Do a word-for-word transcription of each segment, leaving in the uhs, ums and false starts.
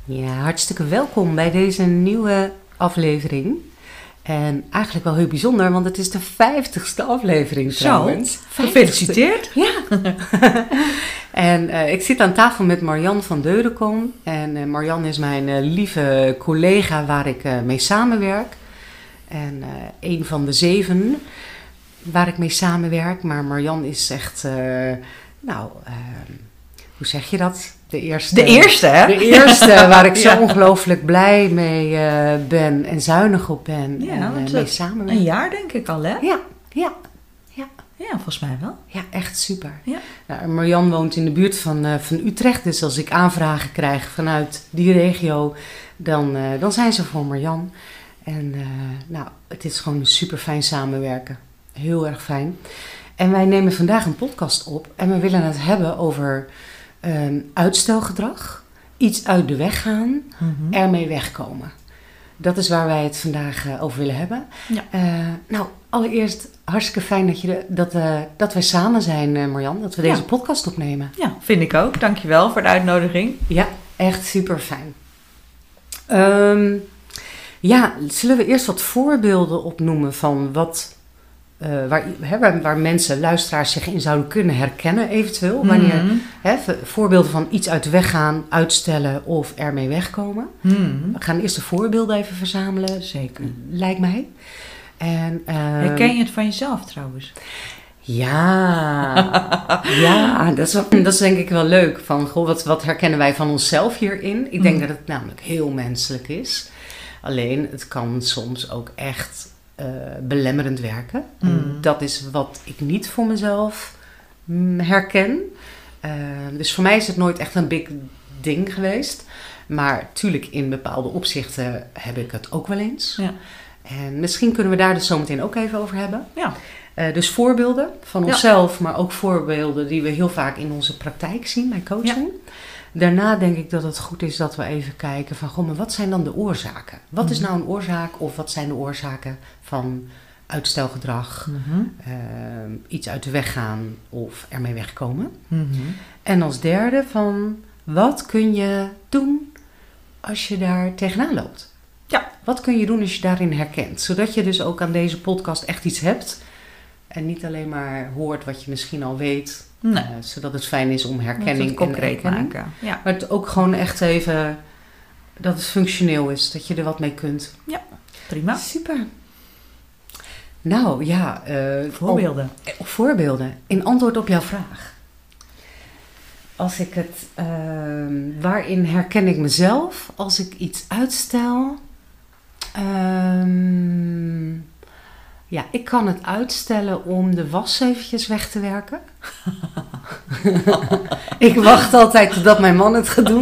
Ja, hartstikke welkom bij deze nieuwe aflevering. En eigenlijk wel heel bijzonder, want het is de vijftigste aflevering trouwens. Zo, gefeliciteerd. Ja. en uh, ik zit aan tafel met Marjan van Deudekom. En uh, Marjan is mijn uh, lieve collega waar ik uh, mee samenwerk. En uh, een van de zeven waar ik mee samenwerk. Maar Marjan is echt, uh, nou, uh, hoe zeg je dat? De eerste, de eerste, hè? De eerste waar ik zo ja. ongelooflijk blij mee uh, ben en zuinig op ben. Ja, en uh, mee samenwerken. Een jaar denk ik al, hè? Ja, ja, ja. Ja, volgens mij wel. Ja, echt super. Ja. Nou, Marjan woont in de buurt van, uh, van Utrecht, dus als ik aanvragen krijg vanuit die regio, dan, uh, dan zijn ze voor Marjan. En uh, nou, het is gewoon super fijn samenwerken. Heel erg fijn. En wij nemen vandaag een podcast op en we willen het hebben over um, uitstelgedrag, iets uit de weg gaan, mm-hmm. ermee wegkomen. Dat is waar wij het vandaag uh, over willen hebben. Ja. Uh, nou, allereerst hartstikke fijn dat, je de, dat, uh, dat wij samen zijn, uh, Marjan. Dat we deze ja. podcast opnemen. Ja, vind ik ook. Dankjewel voor de uitnodiging. Ja, echt super fijn. Um, ja, zullen we eerst wat voorbeelden opnoemen van wat... Uh, waar, hè, waar, waar mensen, luisteraars zich in zouden kunnen herkennen eventueel. Mm-hmm. Wanneer hè, voorbeelden van iets uit de weg gaan, uitstellen of ermee wegkomen. Mm-hmm. We gaan eerst de voorbeelden even verzamelen. Zeker. Lijkt mij. En, uh, herken je het van jezelf trouwens? Ja, ja dat, is wel, dat is denk ik wel leuk. Van, goh, wat, wat herkennen wij van onszelf hierin? Ik denk mm. dat het namelijk heel menselijk is. Alleen, het kan soms ook echt... Uh, belemmerend werken. Mm. Dat is wat ik niet voor mezelf mm, herken. Uh, dus voor mij is het nooit echt een big ding geweest. Maar tuurlijk in bepaalde opzichten heb ik het ook wel eens. Ja. En misschien kunnen we daar dus zometeen ook even over hebben. Ja. Uh, dus voorbeelden van onszelf, ja. maar ook voorbeelden die we heel vaak in onze praktijk zien bij coaching. Ja. Daarna denk ik dat het goed is dat we even kijken van, goh, maar wat zijn dan de oorzaken? Wat mm-hmm. is nou een oorzaak of wat zijn de oorzaken van uitstelgedrag, mm-hmm. uh, iets uit de weg gaan of ermee wegkomen? Mm-hmm. En als derde van, wat kun je doen als je daar tegenaan loopt? Ja. Wat kun je doen als je daarin herkent? Zodat je dus ook aan deze podcast echt iets hebt en niet alleen maar hoort wat je misschien al weet... Nee. Uh, zodat het fijn is om herkenning het concreet te maken. Ja. Maar het ook gewoon echt even dat het functioneel is, dat je er wat mee kunt. Ja, prima. Super. Nou ja, uh, voorbeelden. Op, op voorbeelden. In antwoord op jouw vraag. Als ik het, uh, waarin herken ik mezelf als ik iets uitstel? Um, Ja, ik kan het uitstellen om de was eventjes weg te werken. Ik wacht altijd totdat mijn man het gaat doen.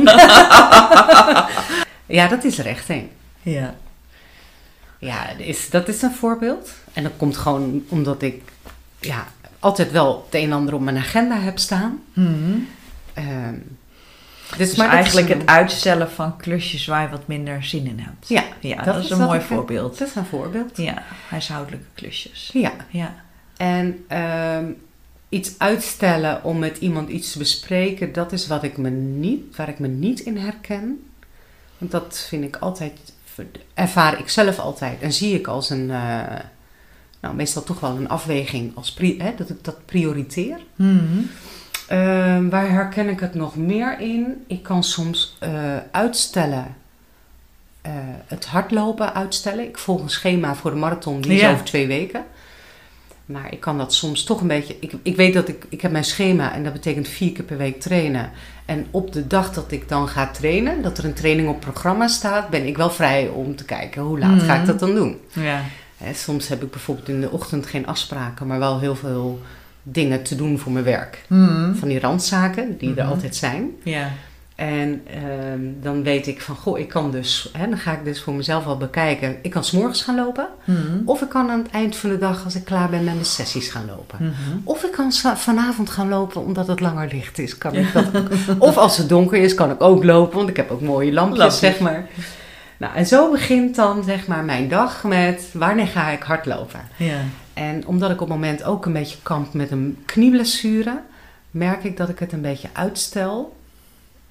Ja, dat is er echt een. Ja. Ja, is, dat is een voorbeeld. En dat komt gewoon omdat ik ja, altijd wel het een en ander op mijn agenda heb staan. Mm-hmm. Um, Dus, dus maar eigenlijk een... het uitstellen van klusjes waar je wat minder zin in hebt. Ja, ja dat, dat is een mooi voorbeeld. Dat is een voorbeeld. Ja, huishoudelijke klusjes. Ja. ja. En um, iets uitstellen om met iemand iets te bespreken, dat is wat ik me niet, waar ik me niet in herken. Want dat vind ik altijd, ervaar ik zelf altijd en zie ik als een, uh, nou meestal toch wel een afweging, als pri- hè, dat ik dat prioriteer. Mm-hmm. Uh, waar herken ik het nog meer in? Ik kan soms uh, uitstellen, uh, het hardlopen uitstellen. Ik volg een schema voor de marathon, die is ja. over twee weken. Maar ik kan dat soms toch een beetje... Ik, ik weet dat ik... Ik heb mijn schema en dat betekent vier keer per week trainen. En op de dag dat ik dan ga trainen, dat er een training op programma staat, ben ik wel vrij om te kijken hoe laat mm-hmm. ga ik dat dan doen. Ja. Hè, soms heb ik bijvoorbeeld in de ochtend geen afspraken, maar wel heel veel... dingen te doen voor mijn werk. Mm-hmm. Van die randzaken, die mm-hmm. er altijd zijn. Ja. En um, dan weet ik van, goh, ik kan dus... Hè, dan ga ik dus voor mezelf al bekijken. Ik kan 's morgens gaan lopen. Mm-hmm. Of ik kan aan het eind van de dag, als ik klaar ben met mijn sessies, gaan lopen. Mm-hmm. Of ik kan vanavond gaan lopen, omdat het langer licht is. Kan ik dat ook. Of als het donker is, kan ik ook lopen. Want ik heb ook mooie lampjes, lampjes. zeg maar. Nou, en zo begint dan, zeg maar, mijn dag met... wanneer ga ik hardlopen? Ja. En omdat ik op het moment ook een beetje kamp met een knieblessure, merk ik dat ik het een beetje uitstel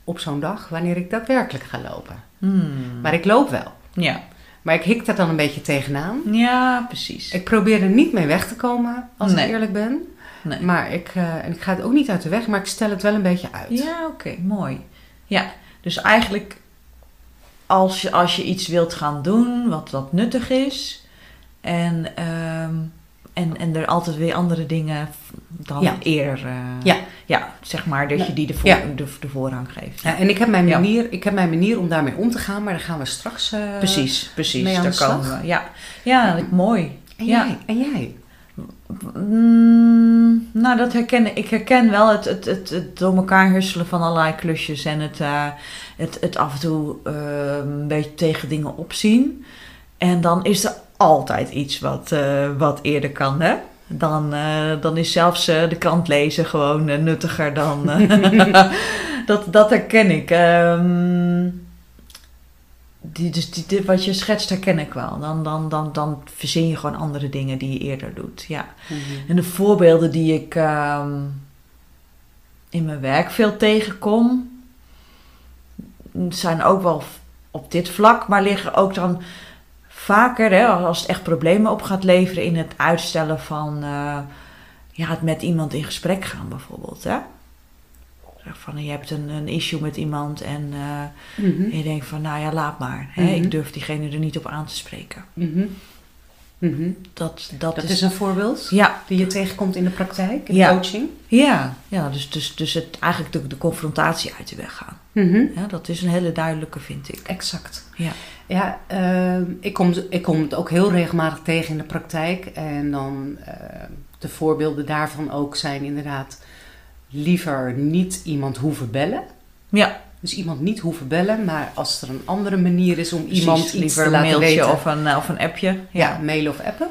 op zo'n dag wanneer ik daadwerkelijk ga lopen. Hmm. Maar ik loop wel. Ja. Maar ik hik daar dan een beetje tegenaan. Ja, precies. Ik probeer er niet mee weg te komen, als Nee. ik eerlijk ben. Nee. Maar ik, uh, en ik ga het ook niet uit de weg, maar ik stel het wel een beetje uit. Ja, oké, okay, mooi. Ja, dus eigenlijk als je, als je iets wilt gaan doen wat, wat nuttig is en, um, en, en er altijd weer andere dingen dan ja. eerder, uh, ja. ja, zeg maar, dat ja. je die de, voor, ja. de, de voorrang geeft. Ja, en ik heb, mijn manier, ja. ik heb mijn manier om daarmee om te gaan, maar daar gaan we straks uh, precies, precies, mee aan daar de slag. komen we. Ja, ja, mooi. En ja. jij? En jij? Mm, nou, dat herken ik. herken wel het, het, het, het door elkaar husselen van allerlei klusjes en het, uh, het, het af en toe uh, een beetje tegen dingen opzien. En dan is er altijd iets wat, uh, wat eerder kan, hè? Dan, uh, dan is zelfs uh, de krant lezen gewoon uh, nuttiger dan... Uh, dat, dat herken ik. Um, Die, dus die, die, wat je schetst, herken ik wel. Dan, dan, dan, dan verzin je gewoon andere dingen die je eerder doet. Ja. Mm-hmm. En de voorbeelden die ik um, in mijn werk veel tegenkom, zijn ook wel op dit vlak, maar liggen ook dan vaker, hè, als het echt problemen op gaat leveren, in het uitstellen van uh, ja, het met iemand in gesprek gaan bijvoorbeeld. Hè? Van, je hebt een, een issue met iemand en uh, mm-hmm. je denkt van, nou ja, laat maar. Hè? Mm-hmm. Ik durf diegene er niet op aan te spreken. Mm-hmm. Mm-hmm. Dat, dat, dat is, is een voorbeeld ja. die je tegenkomt in de praktijk, in ja. coaching? Ja, ja dus, dus, dus het, eigenlijk de, de confrontatie uit de weg gaan. Mm-hmm. Ja, dat is een hele duidelijke, vind ik. Exact. Ja, ja uh, ik, kom, ik kom het ook heel regelmatig tegen in de praktijk. En dan uh, de voorbeelden daarvan ook zijn inderdaad liever niet iemand hoeven bellen. Ja. Dus iemand niet hoeven bellen, maar als er een andere manier is om Precies, iemand iets te laten weten. Liever een mailtje weten. of een, of een appje. Ja, ja mailen of appen.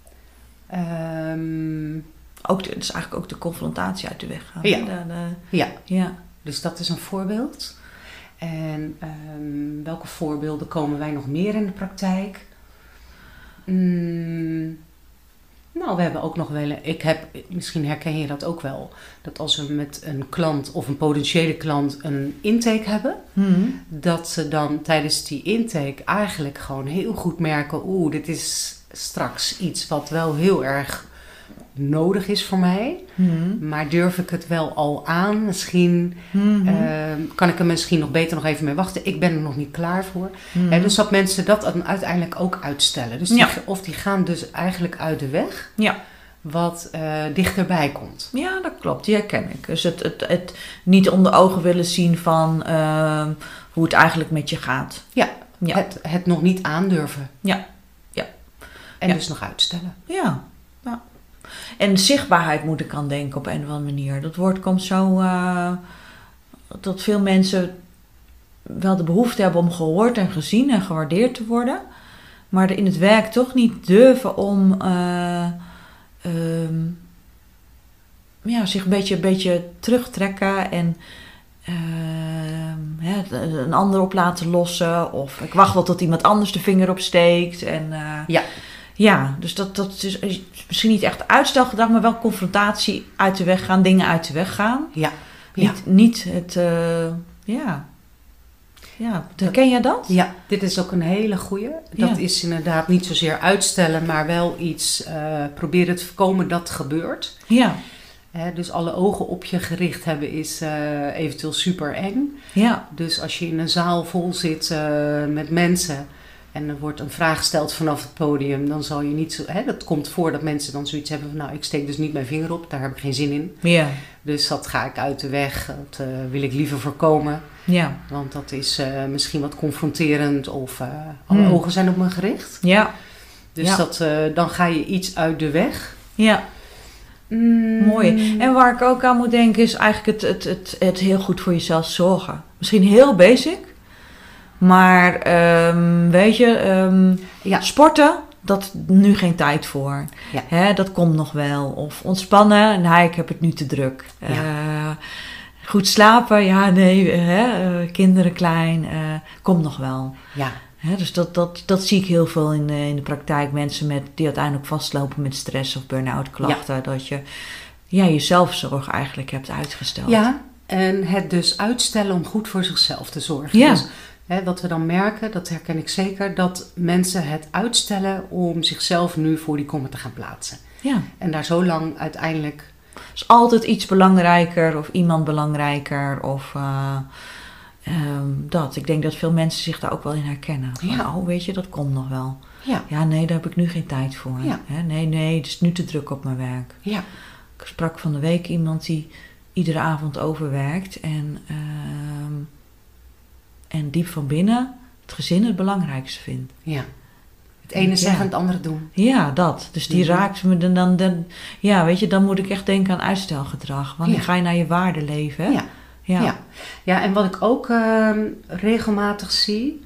Um, ook de, dus eigenlijk ook de confrontatie uit de weg gaan. Ja. De, de, ja. ja. Dus dat is een voorbeeld. En um, welke voorbeelden komen wij nog meer in de praktijk? Mm, nou, we hebben ook nog wel... Ik heb, misschien herken je dat ook wel. Dat als we met een klant of een potentiële klant een intake hebben... Hmm. Dat ze dan tijdens die intake eigenlijk gewoon heel goed merken... Oeh, dit is straks iets wat wel heel erg nodig is voor mij. Hmm. Maar durf ik het wel al aan? Misschien hmm. uh, kan ik er misschien nog beter nog even mee wachten. Ik ben er nog niet klaar voor. Hmm. He, dus dat mensen dat dan uiteindelijk ook uitstellen. Dus die, ja. Of die gaan dus eigenlijk uit de weg. Ja. Wat uh, dichterbij komt. Ja, dat klopt. Die herken ik. Dus het, het, het niet onder ogen willen zien van uh, hoe het eigenlijk met je gaat. Ja, ja. Het, het nog niet aandurven. Ja. Ja. En ja. dus nog uitstellen. Ja. Ja. En zichtbaarheid moet ik aan denken op een of andere manier. Dat woord komt zo... Uh, dat veel mensen wel de behoefte hebben om gehoord en gezien en gewaardeerd te worden. Maar in het werk toch niet durven om... Uh, Um, ja, zich een beetje, een beetje terugtrekken en uh, ja, een ander op laten lossen. Of ik wacht wel tot iemand anders de vinger opsteekt. En, uh, ja. ja, dus dat, dat is misschien niet echt uitstelgedrag, maar wel confrontatie uit de weg gaan, dingen uit de weg gaan. Ja. Niet, ja. niet het, uh, ja... Ja, herken jij dat? Ja, dit is ook een hele goeie. Dat ja. is inderdaad niet zozeer uitstellen, maar wel iets uh, proberen te voorkomen dat gebeurt. Ja. He, dus alle ogen op je gericht hebben is uh, eventueel super eng. Ja. Dus als je in een zaal vol zit uh, met mensen en er wordt een vraag gesteld vanaf het podium, dan zal je niet zo... Hè, dat komt voor dat mensen dan zoiets hebben van, nou, ik steek dus niet mijn vinger op, daar heb ik geen zin in. Ja. Dus dat ga ik uit de weg, dat uh, wil ik liever voorkomen. Ja. Want dat is uh, misschien wat confronterend of uh, alle hmm. ogen zijn op me gericht. Ja. Dus ja. dat, uh, dan ga je iets uit de weg. Ja. Mm. Mooi. En waar ik ook aan moet denken is eigenlijk het, het, het, het heel goed voor jezelf zorgen. Misschien heel basic. Maar um, weet je, um, ja. sporten, dat nu geen tijd voor. Ja. Hè, dat komt nog wel. Of ontspannen, nee, ik heb het nu te druk. Ja. Uh, goed slapen, ja, nee, hè, uh, kinderen klein, uh, komt nog wel. Ja. Hè, dus dat, dat, dat zie ik heel veel in, uh, in de praktijk. Mensen met, die uiteindelijk vastlopen met stress of burn-out klachten. Ja. Dat je ja, je zelfzorg eigenlijk hebt uitgesteld. Ja, En het dus uitstellen om goed voor zichzelf te zorgen. Ja. Dus, hè, wat we dan merken, dat herken ik zeker, dat mensen het uitstellen om zichzelf nu voor die kommer te gaan plaatsen. Ja. En daar zo lang uiteindelijk... is altijd iets belangrijker of iemand belangrijker of uh, um, dat. Ik denk dat veel mensen zich daar ook wel in herkennen. Van, Ja. oh, weet je, dat komt nog wel. Ja. Ja, nee, daar heb ik nu geen tijd voor. Ja. Hè, nee, nee, het is nu te druk op mijn werk. Ja. Ik sprak van de week iemand die iedere avond overwerkt en, um, en diep van binnen het gezin het belangrijkste vindt. Ja. Het ene Ja. zeggen, het andere doen. Ja, dat. Dus die Mhm. raakt me dan, dan, dan... Ja, weet je, dan moet ik echt denken aan uitstelgedrag. Wanneer Ja. ga je naar je waarde leven? Hè? Ja. Ja. Ja. Ja, en wat ik ook uh, regelmatig zie...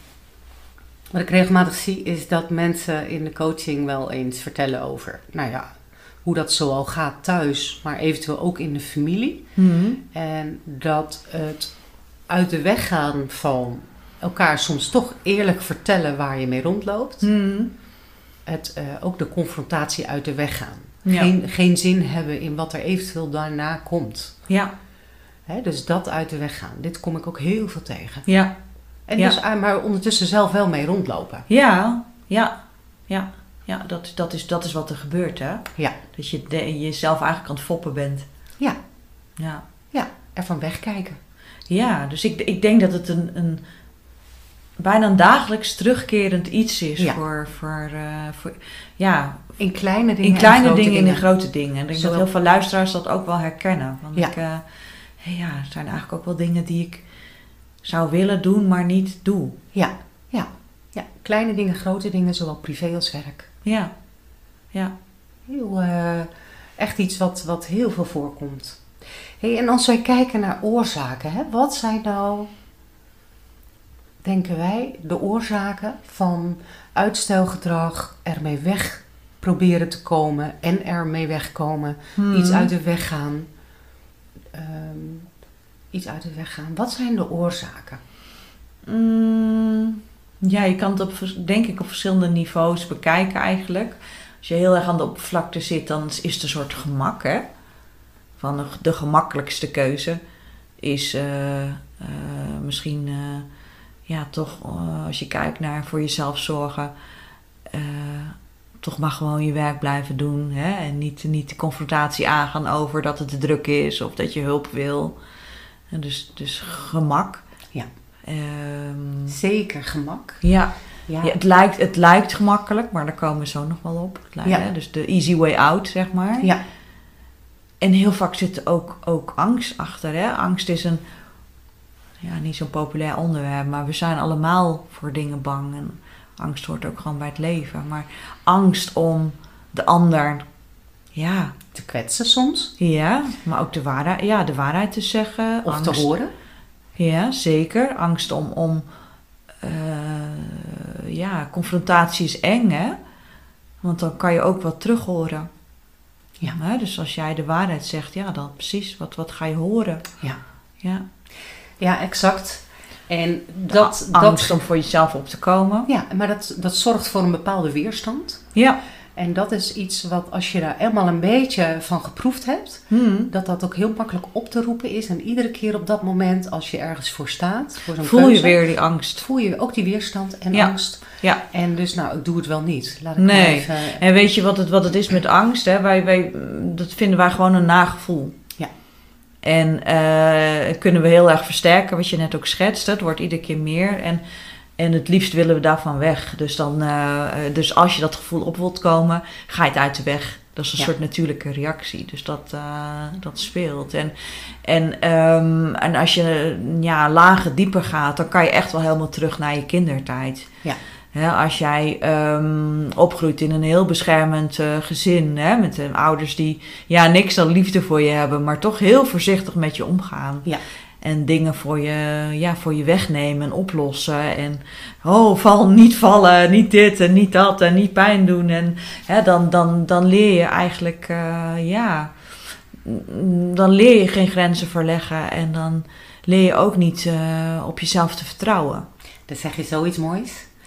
Wat ik regelmatig zie is dat mensen in de coaching wel eens vertellen over... Nou ja, hoe dat zoal gaat thuis, maar eventueel ook in de familie. Mhm. En dat het uit de weg gaan van elkaar soms toch eerlijk vertellen waar je mee rondloopt. Mhm. Het uh, ook de confrontatie uit de weg gaan. Ja. Geen, geen zin hebben in wat er eventueel daarna komt. Ja. Hè, dus dat uit de weg gaan. Dit kom ik ook heel veel tegen. Ja. En Ja. dus, uh, maar ondertussen zelf wel mee rondlopen. Ja. Ja. Ja. Ja, dat, dat, is, dat is wat er gebeurt, hè? Ja. Dat je de, jezelf eigenlijk aan het foppen bent. Ja. Ja. Ja, ervan wegkijken. Ja, dus ik, ik denk dat het een, een bijna een dagelijks terugkerend iets is Ja. voor, voor, uh, voor... Ja, In kleine dingen in kleine en grote dingen, dingen. in de grote dingen. En ik denk Zowel- dat heel veel luisteraars dat ook wel herkennen. Want Ja. ik, uh, ja, het zijn eigenlijk ook wel dingen die ik zou willen doen, maar niet doe. Ja, ja. Ja, kleine dingen, grote dingen, zowel privé als werk. Ja, ja. Heel, uh, echt iets wat, wat heel veel voorkomt. Hey, en als wij kijken naar oorzaken, hè, wat zijn nou, denken wij, de oorzaken van uitstelgedrag, ermee weg proberen te komen en ermee wegkomen, Hmm. iets uit de weg gaan. Um, iets uit de weg gaan. Wat zijn de oorzaken? Mm, ja, je kan het op, vers- denk ik op verschillende niveaus bekijken eigenlijk. Als je heel erg aan de oppervlakte zit, dan is het een soort gemak, hè. Van de, de gemakkelijkste keuze is uh, uh, misschien, uh, ja, toch, uh, als je kijkt naar voor jezelf zorgen, uh, toch maar gewoon je werk blijven doen, hè. En niet, niet de confrontatie aangaan over dat het te druk is of dat je hulp wil. En dus, dus gemak. Ja. Um, Zeker gemak. ja. Ja. Ja, het, lijkt, het lijkt gemakkelijk, maar daar komen we zo nog wel op. Het lijkt, Ja. hè? Dus de easy way out, zeg maar. Ja. En heel vaak zit er ook, ook angst achter. Hè? Angst is een, ja, niet zo'n populair onderwerp, maar we zijn allemaal voor dingen bang. En angst hoort ook gewoon bij het leven. Maar angst om de ander, ja, Te kwetsen soms. ja, maar ook de waarheid, ja, de waarheid te zeggen. Of angst, te horen. Ja, zeker. Angst om, om uh, ja, confrontatie is eng, hè? Want dan kan je ook wat terug horen. Ja. Hè? Dus als jij de waarheid zegt, ja, dan precies, wat, wat ga je horen? Ja. Ja. Ja, exact. En dat, A- angst dat, om voor jezelf op te komen. ja, maar dat, dat zorgt voor een bepaalde weerstand. Ja. En dat is iets wat als je daar eenmaal een beetje van geproefd hebt, Hmm. dat dat ook heel makkelijk op te roepen is. En iedere keer op dat moment, als je ergens voor staat, voor zo'n Voel keuze, je weer die angst. voel je ook die weerstand en Ja. angst. Ja. En dus, nou, ik doe het wel niet. Laat ik Nee. maar even... En weet je wat het, wat het is met angst? Hè? Wij, wij, dat vinden wij gewoon een nagevoel. Ja. En uh, kunnen we heel erg versterken, wat je net ook schetste. Het wordt iedere keer meer. En, en het liefst willen we daarvan weg. Dus, dan, uh, dus als je dat gevoel op wilt komen, ga je het uit de weg. Dat is een Ja. soort natuurlijke reactie. Dus dat, uh, dat speelt. En, en, um, en als je ja, lager dieper gaat, dan kan je echt wel helemaal terug naar je kindertijd. Ja. He, als jij um, opgroeit in een heel beschermend uh, gezin, hè, met uh, ouders die ja, niks dan liefde voor je hebben, maar toch heel voorzichtig met je omgaan. Ja. En dingen voor je, ja, voor je wegnemen en oplossen. En oh, val, niet vallen, niet dit en niet dat en niet pijn doen. En hè, dan, dan, dan leer je eigenlijk, uh, ja, dan leer je geen grenzen verleggen. En dan leer je ook niet uh, op jezelf te vertrouwen. Dan zeg je zoiets moois.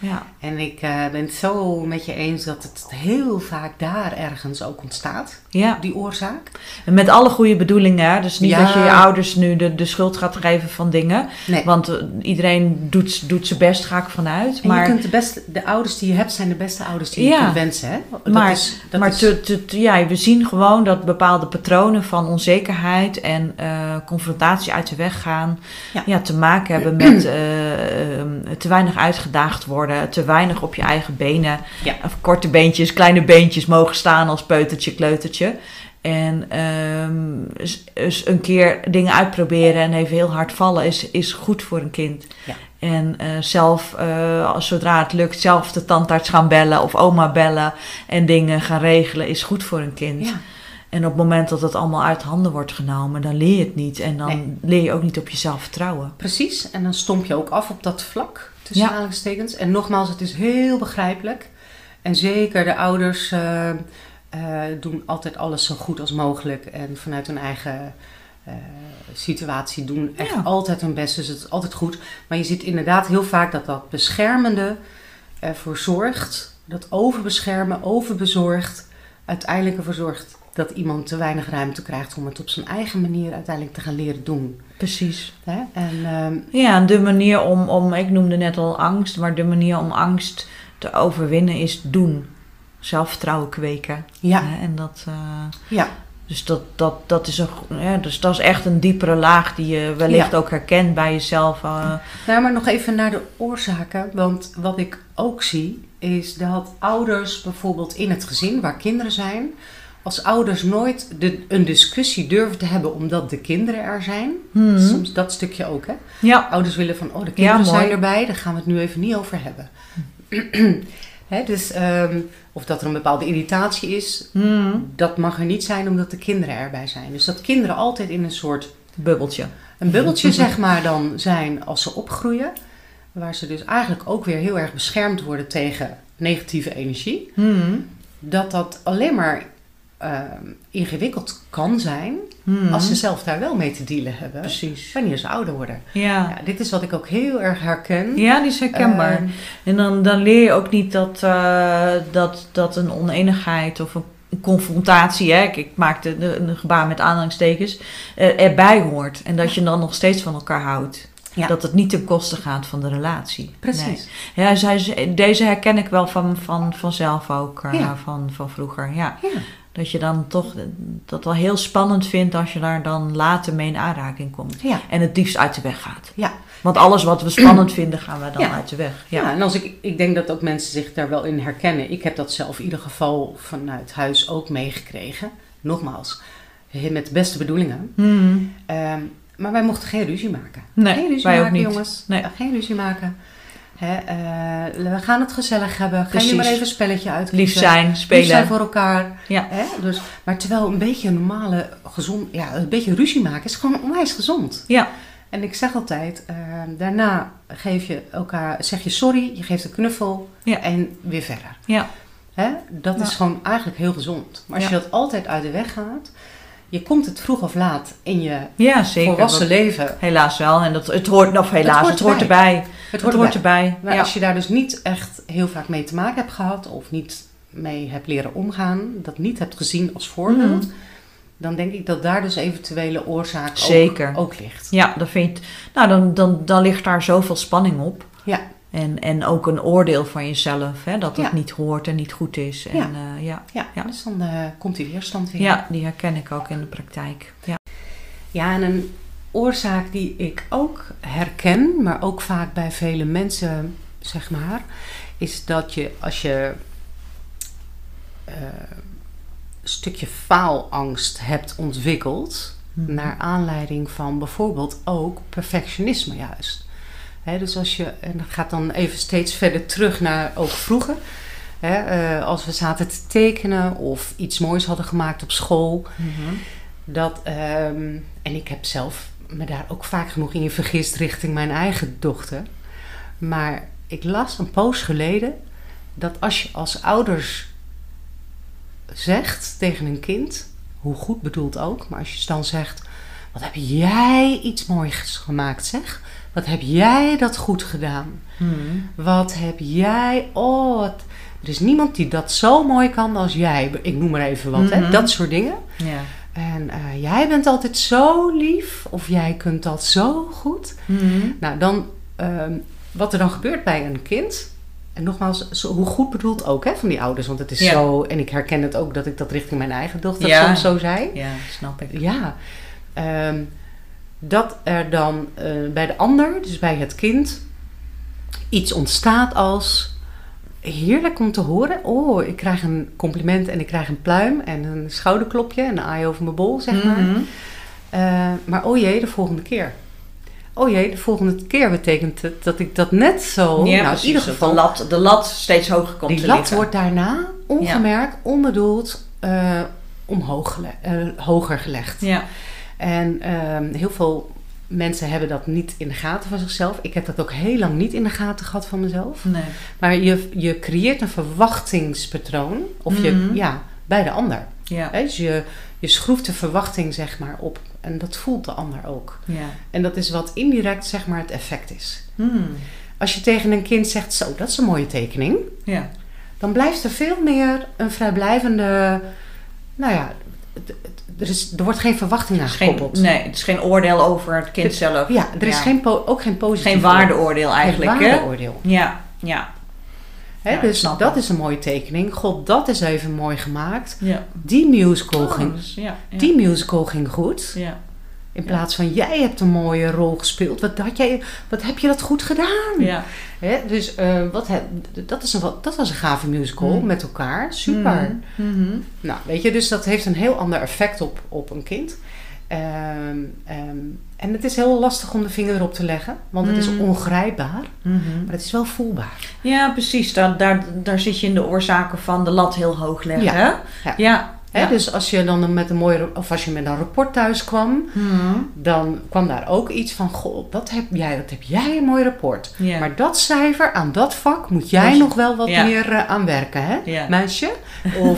Ja. En ik uh, ben het zo met je eens dat het heel vaak daar ergens ook ontstaat, Ja. die oorzaak. En met alle goede bedoelingen, hè? Dus niet Ja. dat je je ouders nu de, de schuld gaat geven van dingen. Nee. Want uh, iedereen doet, doet zijn best, ga ik vanuit. En Maar, je kunt de, beste, de ouders die je hebt, zijn de beste ouders die je Ja. kunt wensen. Hè? Dat maar is, dat maar is, te, te, te- ja, we zien gewoon dat bepaalde patronen van onzekerheid en uh, confrontatie uit de weg gaan. Ja. Ja, te maken hebben met uh, uh, te weinig uitgedaagd worden. Te weinig op je eigen benen. Ja. Of korte beentjes, kleine beentjes mogen staan als peutertje, kleutertje. En um, dus een keer dingen uitproberen en even heel hard vallen is, is goed voor een kind. Ja. En uh, zelf, uh, als zodra het lukt, zelf de tandarts gaan bellen of oma bellen en dingen gaan regelen, is goed voor een kind. Ja. En op het moment dat het allemaal uit handen wordt genomen, dan leer je het niet. En dan Nee. leer je ook niet op jezelf vertrouwen. Precies, en dan stomp je ook af op dat vlak, tussen Ja. aanhalingstekens. En nogmaals, het is heel begrijpelijk. En zeker de ouders uh, uh, doen altijd alles zo goed als mogelijk. En vanuit hun eigen uh, situatie doen echt Ja. altijd hun best. Dus het is altijd goed. Maar je ziet inderdaad heel vaak dat dat beschermende ervoor zorgt. Dat overbeschermen, overbezorgd, uiteindelijk ervoor zorgt dat iemand te weinig ruimte krijgt om het op zijn eigen manier uiteindelijk te gaan leren doen. Precies. Hè? En, um, Ja, en de manier om, om, ik noemde net al angst, maar de manier om angst te overwinnen is doen. Zelfvertrouwen kweken. ja, Hè? En dat, uh, ja, dus, dat, dat, dat is een, ja, dus dat is echt een diepere laag die je wellicht Ja. ook herkent bij jezelf. Uh, nou, maar nog even naar de oorzaken. Want wat ik ook zie, is dat ouders bijvoorbeeld in het gezin waar kinderen zijn, als ouders nooit de, een discussie durven te hebben omdat de kinderen er zijn. hmm. Soms dat stukje ook, hè. Ja, Ouders willen van, oh, de kinderen Ja, mooi. zijn erbij, daar gaan we het nu even niet over hebben. Hè, dus, um, of dat er een bepaalde irritatie is, hmm. dat mag er niet zijn omdat de kinderen erbij zijn. Dus dat kinderen altijd in een soort bubbeltje. een bubbeltje zeg maar dan zijn als ze opgroeien. Waar ze dus eigenlijk ook weer heel erg beschermd worden tegen negatieve energie. Hmm. Dat dat alleen maar uh, ingewikkeld kan zijn Hmm. als ze zelf daar wel mee te dealen hebben. Precies. Wanneer ze ouder worden. Ja. Ja, dit is wat ik ook heel erg herken. Ja, die is herkenbaar. Uh, En dan, dan leer je ook niet dat, uh, dat, dat een oneenigheid of een confrontatie, hè, ik, ik maak de, de, een gebaar met aanhalingstekens, uh, erbij hoort. En dat je dan nog steeds van elkaar houdt. Ja. Dat het niet ten koste gaat van de relatie. Precies. Nee. Ja, zij, deze herken ik wel van, van, vanzelf ook, uh, Ja. van, van vroeger. Ja. Ja. Dat je dan toch dat wel heel spannend vindt als je daar dan later mee in aanraking komt. Ja. En het liefst uit de weg gaat. Ja. Want alles wat we spannend vinden, gaan we dan Ja. uit de weg. Ja. Ja. En als ik, ik denk dat ook mensen zich daar wel in herkennen. Ik heb dat zelf in ieder geval vanuit huis ook meegekregen. Nogmaals, met de beste bedoelingen. Hmm. Um, maar wij mochten geen ruzie maken. Nee, geen ruzie wij ook maken, niet. jongens. Nee. Uh, geen ruzie maken. Hè, uh, we gaan het gezellig hebben. Ga Precies. je maar even een spelletje uit. Lief zijn, spelen. Lief zijn voor elkaar. Ja. Hè? Dus, maar terwijl een beetje een normale, gezond, ja, een beetje ruzie maken is gewoon onwijs gezond. Ja. En ik zeg altijd, uh, daarna geef je elkaar, zeg je sorry, je geeft een knuffel Ja. en weer verder. Ja. Hè? Dat Ja. is gewoon eigenlijk heel gezond. Maar als Ja. je dat altijd uit de weg gaat, je komt het vroeg of laat in je Ja, zeker. volwassen leven. Helaas wel. En dat, het hoort, of helaas, Het het hoort hoort, erbij. Het Het hoort, hoort erbij. erbij. Maar Ja. als je daar dus niet echt heel vaak mee te maken hebt gehad, of niet mee hebt leren omgaan, dat niet hebt gezien als voorbeeld, Mhm. dan denk ik dat daar dus eventuele oorzaak Zeker. ook, ook ligt. Ja, dat vind ik, nou, dan, dan, dan ligt daar zoveel spanning op. Ja, En, en ook een oordeel van jezelf, hè, dat het Ja. niet hoort en niet goed is. En, Ja. uh, ja. ja, Ja. dus dan uh, komt die weerstand weer. ja, die herken ik ook in de praktijk. Ja. Ja, en een oorzaak die ik ook herken, maar ook vaak bij vele mensen, zeg maar, is dat je als je uh, een stukje faalangst hebt ontwikkeld, Mhm. naar aanleiding van bijvoorbeeld ook perfectionisme juist. Hè, dus als je, en dat gaat dan even steeds verder terug naar ook vroeger. Hè, uh, als we zaten te tekenen of iets moois hadden gemaakt op school. Mhm. Dat, um, en ik heb zelf me daar ook vaak genoeg in vergist richting mijn eigen dochter. Maar ik las een poos geleden dat als je als ouders zegt tegen een kind, hoe goed bedoeld ook, maar als je dan zegt, wat heb jij iets moois gemaakt zeg, wat heb jij dat goed gedaan? Mm. Wat heb jij... Oh, wat, er is niemand die dat zo mooi kan als jij. Ik noem maar even wat, Mm-hmm. hè? Dat soort dingen. Ja. En uh, jij bent altijd zo lief. Of jij kunt dat zo goed. Mm. Nou, dan... Um, wat er dan gebeurt bij een kind... En nogmaals, zo, hoe goed bedoeld ook hè, van die ouders. Want het is ja. zo... En ik herken het ook dat ik dat richting mijn eigen dochter ja. soms zo zei. Ja, snap ik. Ja. Um, dat er dan uh, bij de ander, dus bij het kind... iets ontstaat als... Heerlijk om te horen. Oh, ik krijg een compliment en ik krijg een pluim. En een schouderklopje en een aai over mijn bol, zeg maar. Mm-hmm. Uh, maar oh jee, de volgende keer. Oh jee, de volgende keer betekent het dat ik dat net zo... Ja, nou, precies, in ieder geval, de lat, de lat steeds hoger komt die te lat liggen. wordt daarna ongemerkt, ja. onbedoeld, uh, omhoog gele- uh, hoger gelegd. Ja. En uh, heel veel mensen hebben dat niet in de gaten van zichzelf. Ik heb dat ook heel lang niet in de gaten gehad van mezelf. Nee. Maar je, je creëert een verwachtingspatroon. Of je, mm-hmm. ja, bij de ander. Ja. He, dus je, je schroeft de verwachting zeg maar op. En dat voelt de ander ook. Ja. En dat is wat indirect zeg maar het effect is. Hmm. Als je tegen een kind zegt, zo, dat is een mooie tekening. Ja. Dan blijft er veel meer een vrijblijvende... Nou ja, er, is, er wordt geen verwachting aan gekoppeld. Geen, nee, het is geen oordeel over het kind het, zelf. Ja, er is ja. Geen po, ook geen positief... Geen waardeoordeel eigenlijk. Geen waardeoordeel. Hè? Ja, ja. He, ja, dus dat is een mooie tekening. God, dat is even mooi gemaakt. Ja. Die musical, oh, ging, dus, ja, ja. die musical ging goed. Ja. In plaats van, jij hebt een mooie rol gespeeld. Wat, had jij, wat heb je dat goed gedaan? Ja. He, dus uh, wat he, dat, is een, dat was een gave musical mm. met elkaar. Super. Mm-hmm. Nou, weet je, dus dat heeft een heel ander effect op, op een kind. Um, um, en het is heel lastig om de vinger erop te leggen. Want het mm. is ongrijpbaar. Mm-hmm. Maar het is wel voelbaar. Ja, precies. Daar, daar, daar zit je in de oorzaken van de lat heel hoog leggen. Ja. Hè? Ja. ja. He, ja. Dus als je dan met een mooie, of als je met een rapport thuis kwam, mm. dan kwam daar ook iets van, goh, dat heb jij, dat heb jij een mooi rapport. Ja. Maar dat cijfer aan dat vak moet jij Meisje. nog wel wat ja. meer uh, aan werken, hè, ja. meisje? Of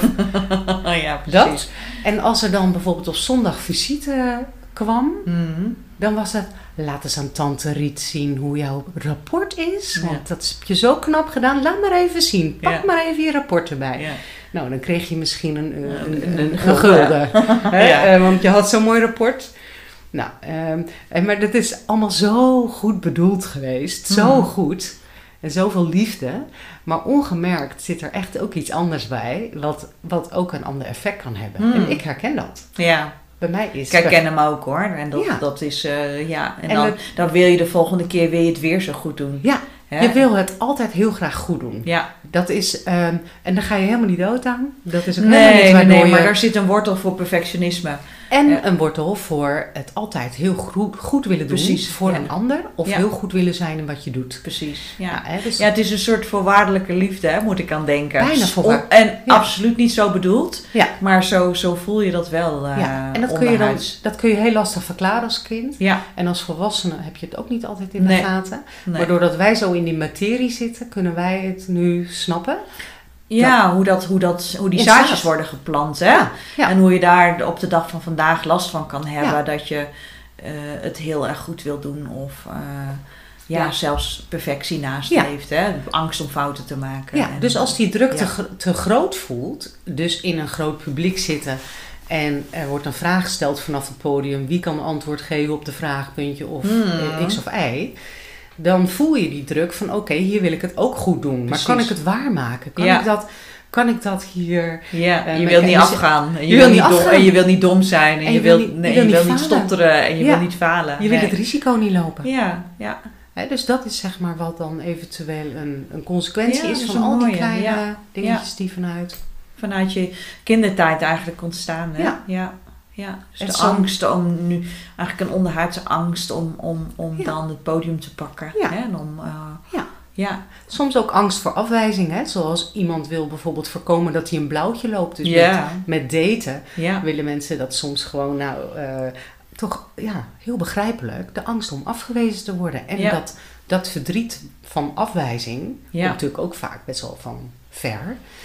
ja, precies. dat. En als er dan bijvoorbeeld op zondag visite kwam, mm. dan was het, laat eens aan tante Riet zien hoe jouw rapport is. Ja. Want dat heb je zo knap gedaan. Laat maar even zien. Pak ja. maar even je rapport erbij. Ja. Nou, dan kreeg je misschien een, een, een, een, een gulden. gulden. Hè? Ja. Uh, want je had zo'n mooi rapport. Nou, um, maar dat is allemaal zo goed bedoeld geweest. Mm. Zo goed. En zoveel liefde. Maar ongemerkt zit er echt ook iets anders bij. Wat, wat ook een ander effect kan hebben. Mm. En ik herken dat. Ja. Bij mij is ik herken hem ook hoor. En dat, ja. dat is, uh, ja. En, en dan, het, dan wil je de volgende keer wil je het weer zo goed doen. Ja, He? je wil het altijd heel graag goed doen. Ja. Dat is, um, en daar ga je helemaal niet dood aan. Dat is ook nee, helemaal niet nee, nee, je... maar daar zit een wortel voor perfectionisme. En ja. een wortel voor het altijd heel goed, goed willen doen. Precies, voor ja. een ander. Of ja. heel goed willen zijn in wat je doet. Precies. Ja, ja, hè, dus ja het is een soort voorwaardelijke liefde, hè, moet ik aan denken. Bijna voorwaardelijk. En ja. absoluut niet zo bedoeld. Ja. Maar zo, zo voel je dat wel uh, ja. En dat kun, je dan, dat kun je heel lastig verklaren als kind. Ja. En als volwassene heb je het ook niet altijd in nee. de gaten. Nee. Maar doordat wij zo in die materie zitten, kunnen wij het nu snappen. Ja, hoe, dat, hoe, dat, hoe die ontstaat. zaadjes worden geplant. Hè? Ja, ja. En hoe je daar op de dag van vandaag last van kan hebben. Ja. Dat je uh, het heel erg goed wil doen. Of uh, ja, ja. zelfs perfectie nastreeft. Ja. Hè? Angst om fouten te maken. Ja, en, dus als die druk ja. te, te groot voelt. Dus in een groot publiek zitten. En er wordt een vraag gesteld vanaf het podium. Wie kan antwoord geven op de vraag, puntje of hmm. eh, x of y. Dan voel je die druk van oké, okay, hier wil ik het ook goed doen. Precies. Maar kan ik het waarmaken? Kan, ja. ik, dat, kan ik dat hier... Ja, uh, je wilt niet afgaan. En je, je wil niet niet dom, afgaan. en je wil niet dom zijn. En, en je, je wil niet, nee, je wil niet, niet stotteren. En je ja. wil niet falen. Je wil nee. het risico niet lopen. Ja, ja. He, dus dat is zeg maar wat dan eventueel een, een consequentie ja, is van een al die mooie. kleine ja. dingetjes ja. die vanuit... Vanuit je kindertijd eigenlijk ontstaan. Hè? Ja. ja. Ja, dus en de zo... angst om nu, eigenlijk een onderhuidse angst om, om, om ja. dan het podium te pakken. Ja. Hè? En om, uh, ja. ja. Soms ook angst voor afwijzing. Hè? Zoals iemand wil bijvoorbeeld voorkomen dat hij een blauwtje loopt. Dus ja. met, met daten ja. willen mensen dat soms gewoon, nou, uh, toch ja, heel begrijpelijk. De angst om afgewezen te worden. En ja. dat, dat verdriet van afwijzing, ja. natuurlijk ook vaak best wel van ver. Ja.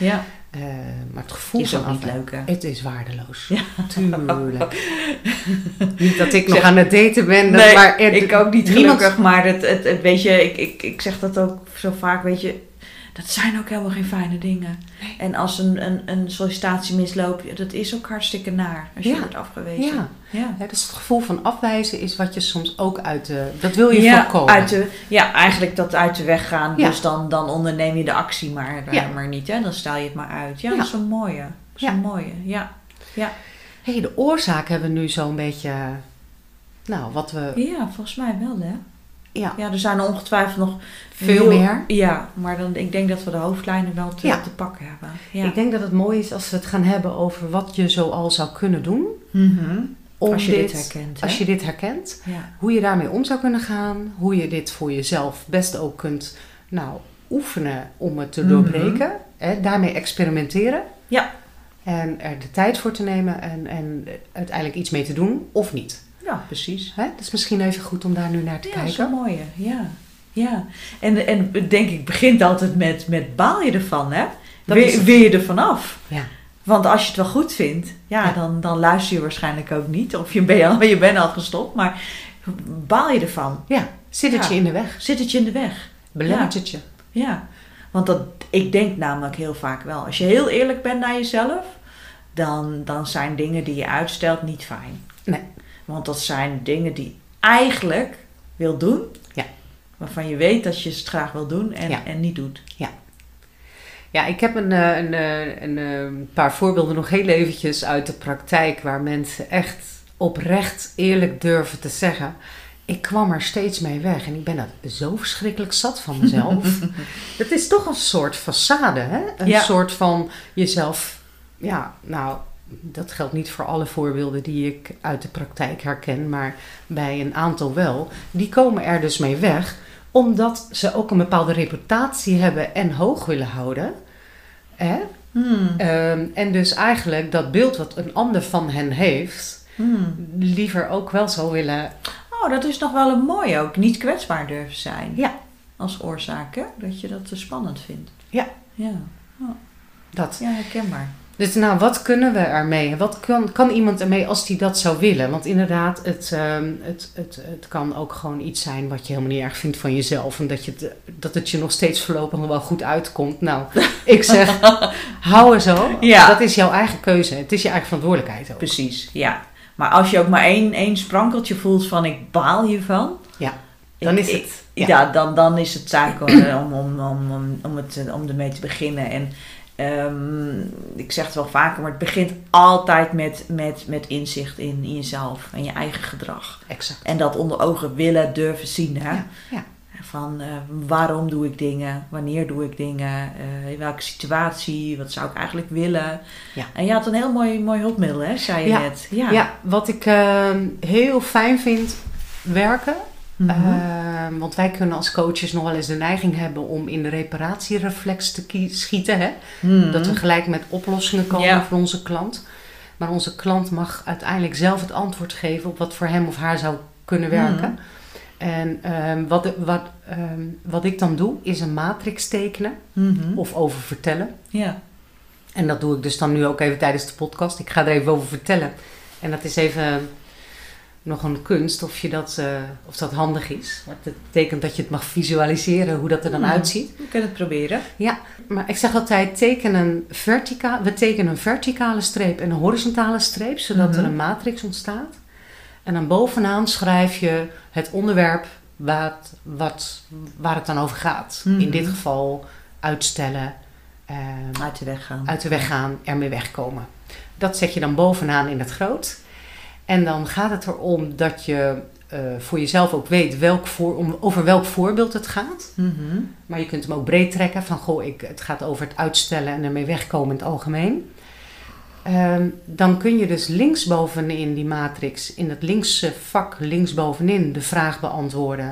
Uh, maar het gevoel is van ook niet afwijzen, leuk, hè? het is waardeloos. Ja. Tuurlijk. Niet dat ik nog zeg, aan het daten ben. Nee, maar er, ik ook niet niemand... gelukkig. Maar het, het, het, weet je, ik, ik, ik zeg dat ook zo vaak, weet je. Dat zijn ook helemaal geen fijne dingen. Nee. En als een, een, een sollicitatie misloopt, dat is ook hartstikke naar. Als je Ja. wordt afgewezen. Ja. Ja. Ja, dus het gevoel van afwijzen is wat je soms ook uit de... Dat wil je ja, voorkomen. uit de, ja, eigenlijk dat uit de weg gaan. Ja. Dus dan, dan onderneem je de actie maar, Ja. uh, maar niet. Hè? Dan stel je het maar uit. Ja, Ja. dat is een mooie. Dat is Ja. een mooie. Ja. Ja. Hey, de oorzaak hebben we nu zo'n beetje... Nou, wat we... ja, volgens mij wel, hè? Ja, Ja, er zijn er ongetwijfeld nog veel heel- meer. Ja, maar dan, ik denk dat we de hoofdlijnen wel te, Ja. te pakken hebben. Ja. Ik denk dat het mooi is als we het gaan hebben over wat je zoal zou kunnen doen. Mhm. Om Als je dit herkent, hè? Als je dit herkent. Ja. Hoe je daarmee om zou kunnen gaan. Hoe je dit voor jezelf best ook kunt nou, oefenen om het te Mhm. doorbreken. Hè, daarmee experimenteren. Ja. En er de tijd voor te nemen en, en uiteindelijk iets mee te doen of niet. Ja, precies. Hè? Dat is misschien even goed om daar nu naar te Ja, dat is kijken. een mooie. Ja. Ja. En, en denk ik begint altijd met, met baal je ervan, hè? Dat Wil, is het. wil je ervan af? Ja. Want als je het wel goed vindt, ja, Ja. Dan, dan luister je waarschijnlijk ook niet. Of je bent al, je bent al gestopt, maar baal je ervan? ja, zit het Ja. je in de weg? Zit het je in de weg? Belemmert Ja. het je? Ja, want dat, ik denk namelijk heel vaak wel. Als je heel eerlijk bent naar jezelf, dan, dan zijn dingen die je uitstelt niet fijn. Nee. Want dat zijn dingen die je eigenlijk wil doen, Ja. waarvan je weet dat je het graag wil doen en, Ja. en niet doet. Ja, ik heb een, eh, een, eh, een, een paar voorbeelden nog heel eventjes uit de praktijk waar mensen echt oprecht eerlijk durven te zeggen. Ik kwam er steeds mee weg en ik ben dat zo verschrikkelijk zat van mezelf. Het is toch een soort façade, hè? Een Ja. soort van jezelf, ja, nou, dat geldt niet voor alle voorbeelden die ik uit de praktijk herken, maar bij een aantal wel. Die komen er dus mee weg, omdat ze ook een bepaalde reputatie hebben en hoog willen houden. Hè? Hmm. Ehm, en dus eigenlijk dat beeld wat een ander van hen heeft, Hmm. liever ook wel zo willen. Oh, dat is nog wel een mooie ook. Niet kwetsbaar durven zijn. Ja. Als oorzaak, hè? Dat je dat te spannend vindt. Ja. Ja, Dat. ja herkenbaar. Dus nou, wat kunnen we ermee? Wat kan, kan iemand ermee als die dat zou willen? Want inderdaad, het, ehm, het, het, het kan ook gewoon iets zijn wat je helemaal niet erg vindt van jezelf. En dat, je het, dat het je nog steeds voorlopig nog wel goed uitkomt. Nou, ik zeg, hou er zo. Ja. Dat is jouw eigen keuze. Het is je eigen verantwoordelijkheid ook. Precies, ja. Maar als je ook maar één, één sprankeltje voelt van ik baal hiervan. Ja, dan ik- is ik- het. Ja, Ja. dan, dan is het zaak om, om, om, om, om, om, het, om ermee te beginnen. En ehm, ik zeg het wel vaker, maar het begint altijd met, met, met inzicht in, in jezelf en je eigen gedrag. Exact. En dat onder ogen willen durven zien. Hè? Ja, ja. Van eh, waarom doe ik dingen, wanneer doe ik dingen, eh, in welke situatie, wat zou ik eigenlijk willen. Ja. En je had een heel mooi, mooi hulpmiddel, hè, zei je Ja. net. Ja. Ja, wat ik ehm, heel fijn vind werken. Mhm. Ehm, want wij kunnen als coaches nog wel eens de neiging hebben om in de reparatiereflex te kie- schieten. Hè? Mhm. Dat we gelijk met oplossingen komen Ja. voor onze klant. Maar onze klant mag uiteindelijk zelf het antwoord geven op wat voor hem of haar zou kunnen werken. Mhm. En ehm, wat, wat, ehm, wat ik dan doe, is een matrix tekenen Mhm. of over vertellen. Ja. En dat doe ik dus dan nu ook even tijdens de podcast. Ik ga er even over vertellen. En dat is even nog een kunst of, je dat, eh, of dat handig is. Want het betekent dat je het mag visualiseren hoe dat er dan Hmm. uitziet. We kunnen het proberen. Ja, maar ik zeg altijd, teken een vertica- we tekenen een verticale streep en een horizontale streep, zodat Mhm. er een matrix ontstaat. En dan bovenaan schrijf je het onderwerp waar het, wat, waar het dan over gaat. Mhm. In dit geval uitstellen, ehm, Uit de weg gaan. uit de weg gaan, ermee wegkomen. Dat zet je dan bovenaan in het groot. En dan gaat het erom dat je uh, voor jezelf ook weet welk voor, om, over welk voorbeeld het gaat. Mhm. Maar je kunt hem ook breed trekken van goh, ik, het gaat over het uitstellen en ermee wegkomen in het algemeen. Um, dan kun je dus linksbovenin die matrix, in het linkse vak linksbovenin de vraag beantwoorden.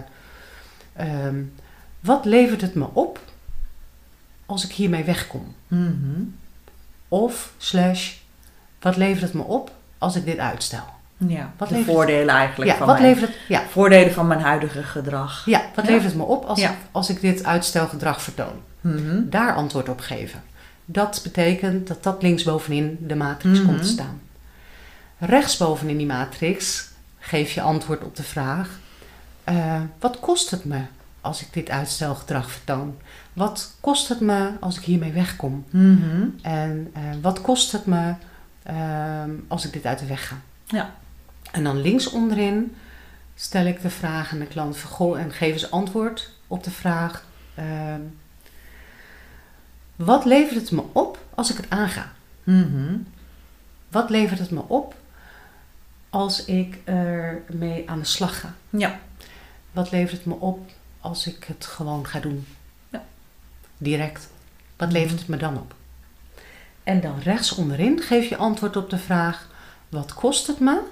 Um, wat levert het me op als ik hiermee wegkom? Mhm. Of slash, wat levert het me op als ik dit uitstel? Ja, Wat de levert- voordelen eigenlijk Ja, van wat mijn, levert het, ja, voordelen van mijn huidige gedrag. ja, wat Ja. levert het me op als, Ja. ik, als ik dit uitstelgedrag vertoon? Mhm. Daar antwoord op geven. Dat betekent dat dat linksbovenin de matrix Mhm. komt te staan. Rechtsbovenin die matrix geef je antwoord op de vraag... Uh, wat kost het me als ik dit uitstelgedrag vertoon? Wat kost het me als ik hiermee wegkom? Mhm. En uh, wat kost het me uh, als ik dit uit de weg ga? Ja. En dan links onderin stel ik de vraag aan de klant van... Goh, en geef eens antwoord op de vraag... Uh, wat levert het me op als ik het aanga? Mhm. Wat levert het me op als ik ermee aan de slag ga? Ja. Wat levert het me op als ik het gewoon ga doen? Ja. Direct. Wat levert het me dan op? En dan rechts onderin geef je antwoord op de vraag... Wat kost het me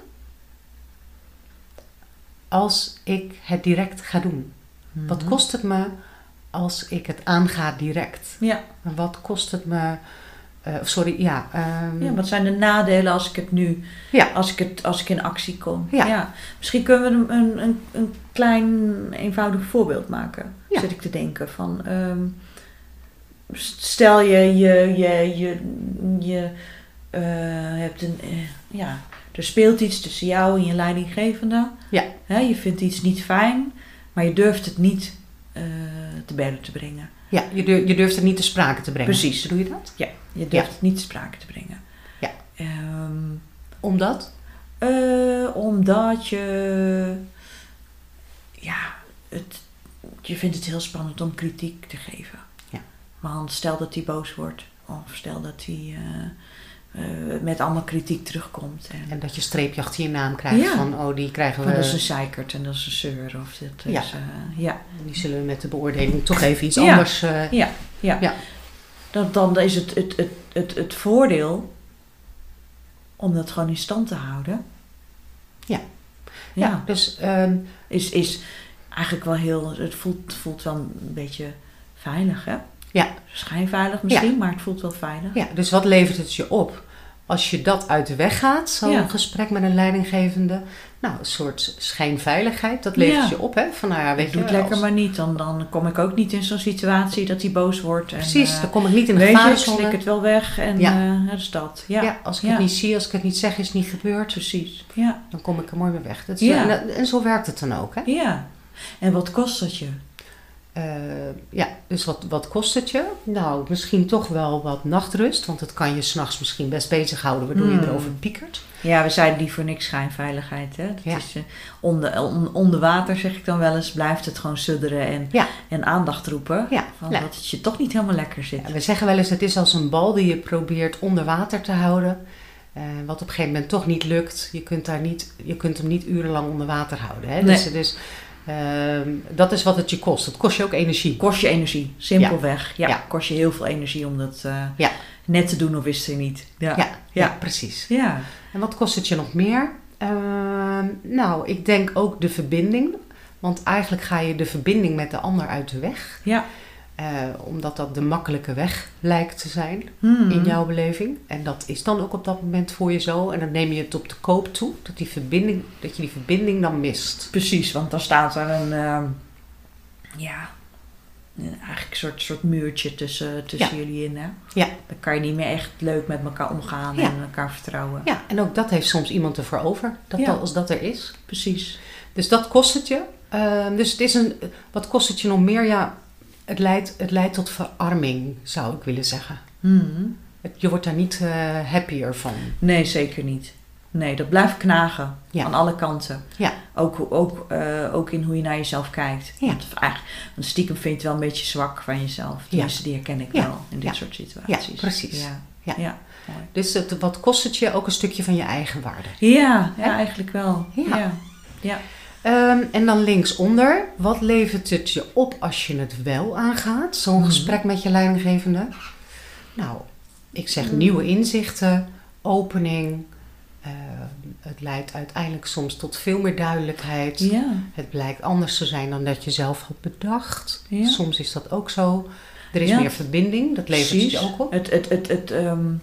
als ik het direct ga doen? Mhm. Wat kost het me als ik het aanga direct? Ja. En wat kost het me... Uh, sorry, ja. Um, Ja, wat zijn de nadelen als ik het nu, ja. als ik het, als ik in actie kom? Ja. Ja. Misschien kunnen we een, een, een klein eenvoudig voorbeeld maken. Ja. Zit ik te denken van, um, stel je, je, je, je, je uh, hebt een, uh, ja, er speelt iets tussen jou en je leidinggevende. Ja. Hè, je vindt iets niet fijn, maar je durft het niet uh, te berden te brengen. Ja, je, durf, je durft het niet te sprake te brengen. Precies. Doe je dat? Ja, je durft Ja. het niet te sprake te brengen. Ja. Um, Omdat? Uh, omdat je... Ja, het, je vindt het heel spannend om kritiek te geven. Ja. Want stel dat hij boos wordt. Of stel dat hij uh, uh, met allemaal kritiek terugkomt. En, en dat je streepje achter je naam krijgt ja. van... Oh, die krijgen we... dat is een zeikert en dat is een zeur. Of dat ja. is, uh, ja. Die zullen we met de beoordeling toch even iets ja. anders... Uh, ja, ja. ja. Dan, dan is het, het, het, het, het voordeel... om dat gewoon in stand te houden. Ja. Ja, ja dus... Um, is, is eigenlijk wel heel... Het voelt, voelt wel een beetje veilig, hè? Ja. Schijnveilig misschien, ja. maar het voelt wel veilig. Ja, dus wat levert het je op? Als je dat uit de weg gaat, zo'n ja. gesprek met een leidinggevende... Nou, een soort schijnveiligheid, dat levert ja. je op, hè? Van, nou ja, weet Doe je, het lekker als... maar niet, dan, dan kom ik ook niet in zo'n situatie dat hij boos wordt. En, Precies, uh, dan kom ik niet in de weet je, ik gevarenzone. slik het wel weg en ja. uh, dat is dat. Ja, ja als ik ja. het niet zie, als ik het niet zeg, is het niet gebeurd. Precies, ja. Dan kom ik er mooi mee weg. Dat is, ja. en, en zo werkt het dan ook, hè? Ja, en wat kost dat je? Uh, ja, dus wat, wat kost het je? Nou, misschien toch wel wat nachtrust, want het kan je 's nachts misschien best bezighouden, waardoor mm. je erover piekert. Ja, we zeiden die voor niks schijnveiligheid. Hè? Dat ja. is, uh, onder, on, onder water, zeg ik dan wel eens, blijft het gewoon sudderen en, ja. en aandacht roepen. Ja. Van ja. dat het je toch niet helemaal lekker zit. Ja, we zeggen wel eens, het is als een bal die je probeert onder water te houden. Uh, wat op een gegeven moment toch niet lukt. Je kunt, daar niet, je kunt hem niet urenlang onder water houden. Hè? Nee. Dus, dus uh, dat is wat het je kost. Het kost je ook energie. Kost je energie, simpelweg. Ja, ja. ja. Kost je heel veel energie om dat uh, ja. net te doen of wist je niet. Ja. Ja, ja. ja, precies. Ja. En wat kost het je nog meer? Uh, nou, ik denk ook de verbinding. Want eigenlijk ga je de verbinding met de ander uit de weg. Ja. Uh, omdat dat de makkelijke weg lijkt te zijn hmm. in jouw beleving. En dat is dan ook op dat moment voor je zo. En dan neem je het op de koop toe. Dat, die verbinding, dat je die verbinding dan mist. Precies, want dan staat er een... Uh, ja... Eigenlijk een soort, soort muurtje tussen, tussen ja. jullie in. Hè? Ja. Dan kan je niet meer echt leuk met elkaar omgaan ja. en elkaar vertrouwen. Ja, en ook dat heeft soms iemand ervoor over. Dat ja. dat, als dat er is. Precies. Dus dat kost het je. Uh, dus het is een... Wat kost het je nog meer? Ja, het leidt, het leidt tot verarming, zou ik willen zeggen. Mm-hmm. Het, je wordt daar niet uh, happier van. Nee, zeker niet. Nee, dat blijft knagen. Ja. Aan alle kanten. Ja. Ook, ook, uh, ook in hoe je naar jezelf kijkt. Ja. Want, want stiekem vind je het wel een beetje zwak van jezelf. Tenminste, ja. die herken ik ja. wel in dit ja. soort situaties. Ja, precies. Ja. Ja. Ja. Dus het, wat kost het je? Ook een stukje van je eigen waarde. Ja, ja eigenlijk wel. Ja. ja. ja. Um, en dan linksonder. Wat levert het je op als je het wel aangaat? Zo'n mm. gesprek met je leidinggevende. Nou, ik zeg mm. nieuwe inzichten, opening... Uh, het leidt uiteindelijk soms tot veel meer duidelijkheid. Ja. Het blijkt anders te zijn dan dat je zelf had bedacht. Ja. Soms is dat ook zo. Er is ja. meer verbinding. Dat levert Precies. het je ook op. Het, het, het, het, um,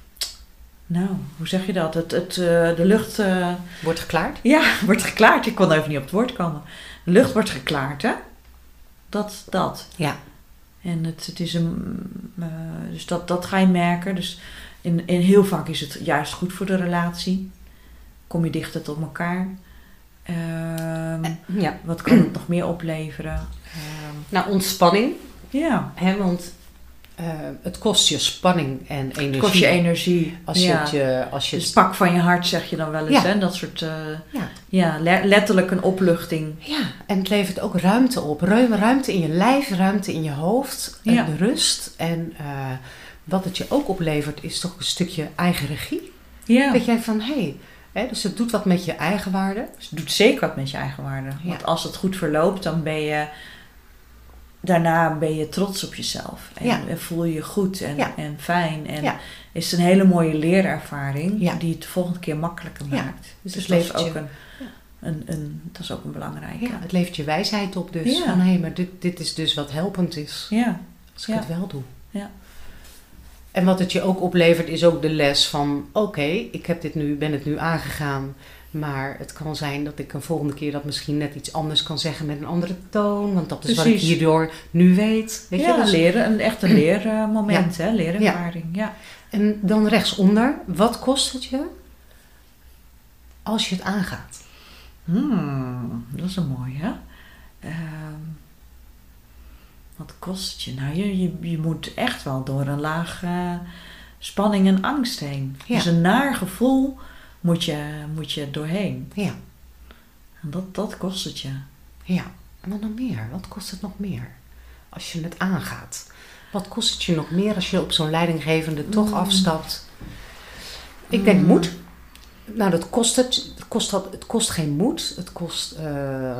nou, hoe zeg je dat? Het, het, uh, de lucht... Uh, wordt geklaard? Ja, wordt geklaard. Ik kon even niet op het woord komen. De lucht wordt geklaard, hè? Dat, dat. Ja. En het, het is een... Uh, dus dat, dat ga je merken. Dus in, in heel vaak is het juist goed voor de relatie. Kom je dichter tot elkaar. Um, ja. Wat kan het nog meer opleveren? Um, nou, ontspanning. Ja. Hè, want uh, het kost je spanning en energie. Het kost je energie. Als je ja. het je, als je dus het... pak van je hart, zeg je dan wel eens. Ja. Hè? Dat soort... Uh, ja, ja le- letterlijk een opluchting. Ja, en het levert ook ruimte op. Ruim, ruimte in je lijf, ruimte in je hoofd. Ja. En de rust. En uh, wat het je ook oplevert is toch een stukje eigen regie. Ja. Dat jij van, hé... Hey, He, dus het doet wat met je eigenwaarde. Dus het doet zeker wat met je eigenwaarde. Ja. Want als het goed verloopt, dan ben je... Daarna ben je trots op jezelf. En, ja. en voel je je goed en, ja. en fijn. En ja. is het een hele mooie leerervaring... Ja. die het de volgende keer makkelijker ja. maakt. Dus, dus dat, dat, is ook je, een, ja. een, een, dat is ook een belangrijke. Ja, het levert je wijsheid op dus. Ja. Van, hé, hey, maar dit, dit is dus wat helpend is. Ja. Als ik ja. het wel doe. Ja. En wat het je ook oplevert is ook de les van... Oké, okay, ik heb dit nu, ben het nu aangegaan... Maar het kan zijn dat ik een volgende keer dat misschien net iets anders kan zeggen met een andere toon. Want dat is Precies. wat ik hierdoor nu weet. Weet ja, je? Dus leren, een echt een leermoment, ja. hè? Leerervaring. Ja. Ja. En dan rechtsonder, wat kost het je als je het aangaat? Hmm, dat is een mooie, hè? Uh, wat kost het je? Nou, je, je, je moet echt wel door een laag uh, spanning en angst heen. Ja. Dus een naar gevoel... Moet je, moet je doorheen. Ja. En dat, dat kost het je. Ja. En wat nog meer? Wat kost het nog meer? Als je het aangaat. Wat kost het je nog meer als je op zo'n leidinggevende mm. toch afstapt? Ik mm. denk moed. Nou, dat kost het. Het kost, dat, het kost geen moed. Het kost... Uh...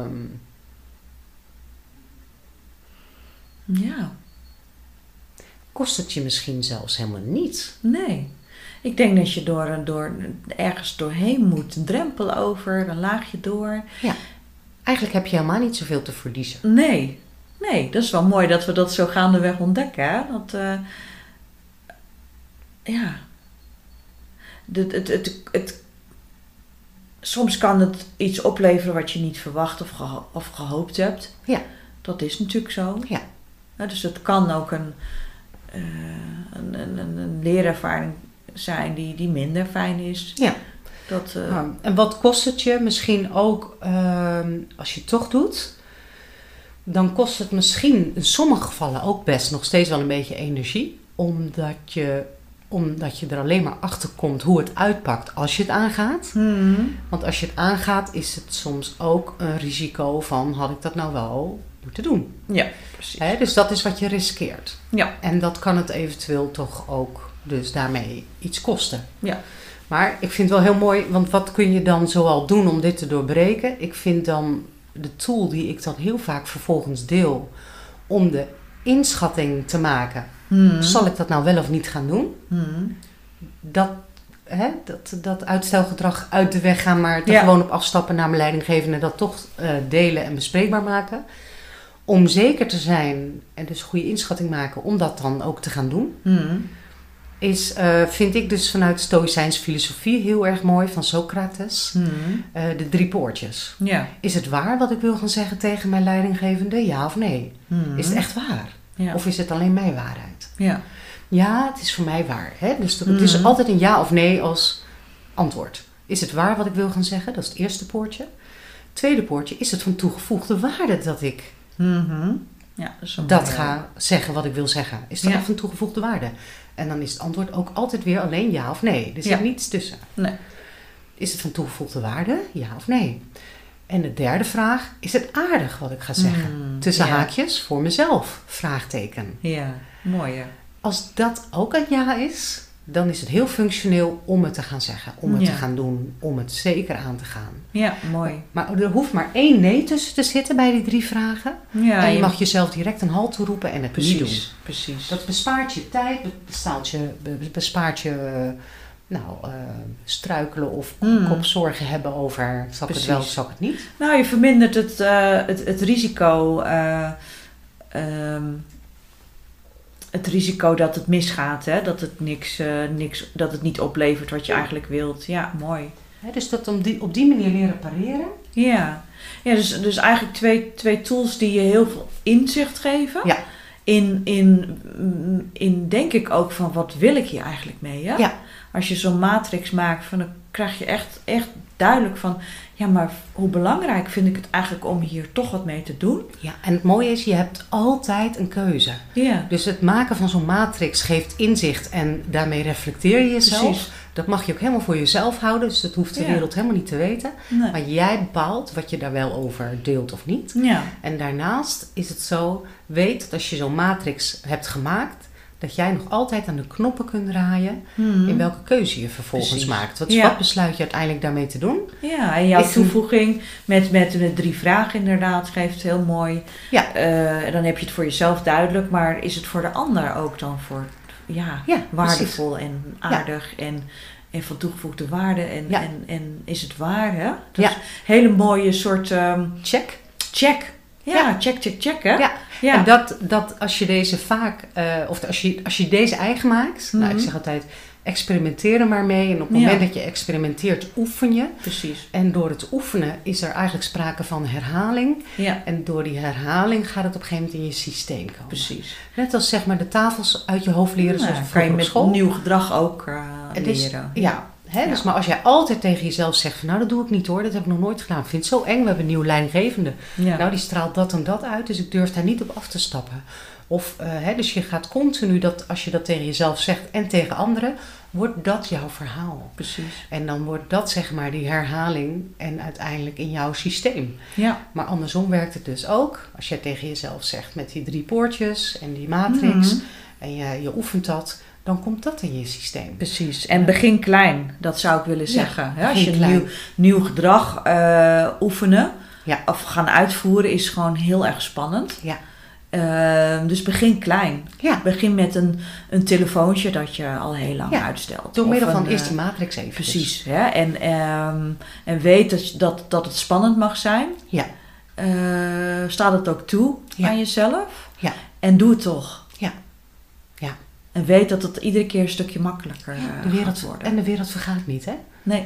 Ja. Kost het je misschien zelfs helemaal niet? Nee. Ik denk dat je door, door ergens doorheen moet. Een drempel over, een laagje door. Ja. Eigenlijk heb je helemaal niet zoveel te verliezen. Nee. Nee, dat is wel mooi dat we dat zo gaandeweg ontdekken. Hè? Dat, uh, ja. Het, het, het, het, soms kan het iets opleveren wat je niet verwacht of, geho- of gehoopt hebt. Ja. Dat is natuurlijk zo. Ja. Ja, dus het kan ook een, uh, een, een, een leerervaring zijn die, die minder fijn is. Ja. Dat, uh, nou, en wat kost het je? Misschien ook uh, als je het toch doet, dan kost het misschien in sommige gevallen ook best nog steeds wel een beetje energie. Omdat je, omdat je er alleen maar achter komt hoe het uitpakt als je het aangaat. hmm. Want als je het aangaat is het soms ook een risico van had ik dat nou wel moeten doen. Ja, precies. Hè? Dus dat is wat je riskeert. Ja. En dat kan het eventueel toch ook dus daarmee iets kosten. Ja. Maar ik vind het wel heel mooi, want wat kun je dan zoal doen om dit te doorbreken? Ik vind dan de tool die ik dan heel vaak vervolgens deel om de inschatting te maken. Hmm. Zal ik dat nou wel of niet gaan doen? Hmm. Dat, hè, dat, dat uitstelgedrag uit de weg gaan, maar er ja. gewoon op afstappen naar mijn leidinggevende en dat toch uh, delen en bespreekbaar maken. Om zeker te zijn en dus goede inschatting maken om dat dan ook te gaan doen. Hmm. Is, uh, vind ik dus vanuit Stoïcijns filosofie heel erg mooi van Socrates. Hmm. Uh, de drie poortjes. Ja. Is het waar wat ik wil gaan zeggen tegen mijn leidinggevende? Ja of nee? Hmm. Is het echt waar? Ja. Of is het alleen mijn waarheid? Ja. Ja, het is voor mij waar. Hè? Dus Hmm. het is altijd een ja of nee als antwoord. Is het waar wat ik wil gaan zeggen? Dat is het eerste poortje. Tweede poortje, is het van toegevoegde waarde dat ik Hmm. Ja, dat, dat ga zeggen wat ik wil zeggen? Is dat ja. echt van toegevoegde waarde? En dan is het antwoord ook altijd weer alleen ja of nee. Er zit ja. niets tussen. Nee. Is het van toegevoegde waarde? Ja of nee? En de derde vraag, is het aardig wat ik ga zeggen? Mm, Tussen ja. haakjes, voor mezelf, vraagteken. Ja, mooi hè. Als dat ook een ja is, dan is het heel functioneel om het te gaan zeggen. Om het Ja. te gaan doen, om het zeker aan te gaan. Ja, mooi. Maar er hoeft maar één nee tussen te zitten bij die drie vragen. Ja, en je mag jezelf direct een halt toeroepen en het precies, niet doen. Precies. Dat bespaart je tijd, bespaart je, bespaart je nou, uh, struikelen of Mm. kopzorgen hebben over zal ik het wel of Precies. zal ik het niet. Nou, je vermindert het, uh, het, het risico... Uh, um, het risico dat het misgaat, hè? Dat het niks, uh, niks, dat het niet oplevert wat je eigenlijk wilt. Ja, mooi. He, dus dat om die, op die manier leren pareren. Ja, ja dus, dus eigenlijk twee, twee tools die je heel veel inzicht geven. Ja. in, in, in denk ik ook van wat wil ik hier eigenlijk mee. Hè? Ja. Als je zo'n matrix maakt, van, dan krijg je echt, echt duidelijk van... ja, maar hoe belangrijk vind ik het eigenlijk om hier toch wat mee te doen? Ja, en het mooie is, je hebt altijd een keuze. Ja. Dus het maken van zo'n matrix geeft inzicht en daarmee reflecteer je jezelf. Precies. Dat mag je ook helemaal voor jezelf houden, dus dat hoeft de Ja. wereld helemaal niet te weten. Nee. Maar jij bepaalt wat je daar wel over deelt of niet. Ja. En daarnaast is het zo, weet dat als je zo'n matrix hebt gemaakt, dat jij nog altijd aan de knoppen kunt draaien Hmm. in welke keuze je vervolgens Precies. maakt. Wat, Ja. wat besluit je uiteindelijk daarmee te doen? Ja, en jouw Is een- toevoeging met, met, met drie vragen inderdaad geeft heel mooi. Ja. Eh, dan heb je het voor jezelf duidelijk, maar is het voor de ander ook dan voor ja, Ja, waardevol en aardig en, en van toegevoegde waarde en, Ja. en, en is het waar, hè? Dat Ja. is een hele mooie soort ehm, Check. check. Ja, Ja. check, check, check, hè? Ja. Ja. En dat, dat als je deze vaak, eh, of als je, als je deze eigen maakt, nou, Mhm. ik zeg altijd, experimenteer er maar mee. En op het Ja. moment dat je experimenteert, oefen je. Precies. En door het oefenen is er eigenlijk sprake van herhaling. Ja, En door die herhaling gaat het op een gegeven moment in je systeem komen. precies. Net als zeg maar de tafels uit je hoofd leren, zoals Nou, we kan je vroeger op met school. nieuw gedrag ook eh, Het is- leren. Ja, hè? Ja. Dus maar als jij altijd tegen jezelf zegt van nou dat doe ik niet hoor, dat heb ik nog nooit gedaan. Ik vind het zo eng, we hebben een nieuwe leidinggevende. Ja. Nou die straalt dat en dat uit, dus ik durf daar niet op af te stappen. Of, eh, hè, dus je gaat continu, dat, als je dat tegen jezelf zegt en tegen anderen, wordt dat jouw verhaal. Precies. En dan wordt dat zeg maar die herhaling en uiteindelijk in jouw systeem. Ja. Maar andersom werkt het dus ook. Als jij tegen jezelf zegt met die drie poortjes en die matrix Mhm. en je, je oefent dat, dan komt dat in je systeem. Precies. En begin klein, dat zou ik willen Ja, zeggen. Hè? Als begin je klein. nieuw, nieuw gedrag eh, oefenen Ja. of gaan uitvoeren is gewoon heel erg spannend. Ja. Ehm, dus begin klein. Ja, Begin met een, een telefoontje dat je al heel lang Ja, uitstelt. door Of middel van een, eerst eh, die matrix even. Precies. Hè? En, ehm, en weet dat, je- dat, dat het spannend mag zijn. Ja. Eh, sta het ook toe Ja. aan jezelf. Ja. En doe het toch. Ja. Ja. En weet dat het iedere keer een stukje makkelijker Ja, eh, de wereld, gaat worden. en de wereld vergaat niet, hè? Nee.